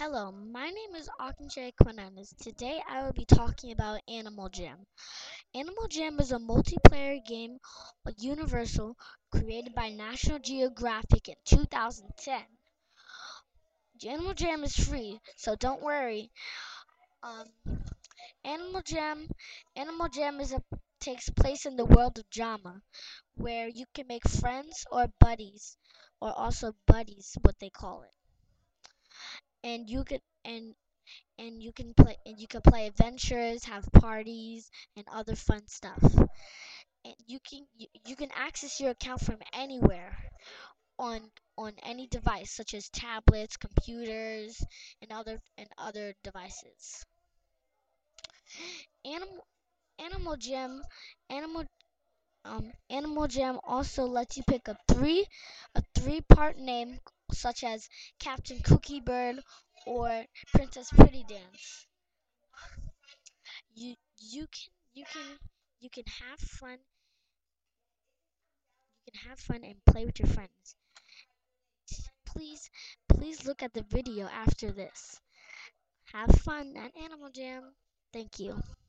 Hello, my name is Akinche Quinanes. Today I will be talking about Animal Jam. Animal Jam is a multiplayer game, universal, created by National Geographic in 2010. Animal Jam is free, so don't worry. Um, Animal Jam, Animal Jam takes place in the world of drama, where you can make friends or buddies, or also buddies, what they call it, and you can play adventures, have parties, and other fun stuff. And you can access your account from anywhere on on any device such as tablets, computers, and other devices. Animal Animal Jam Animal Animal Jam also lets you pick a three-part name such as Captain Cookie Bird or Princess Pretty Dance. You you can you can you can have fun and play with your friends. Please look at the video after this. Have fun at Animal Jam. Thank you.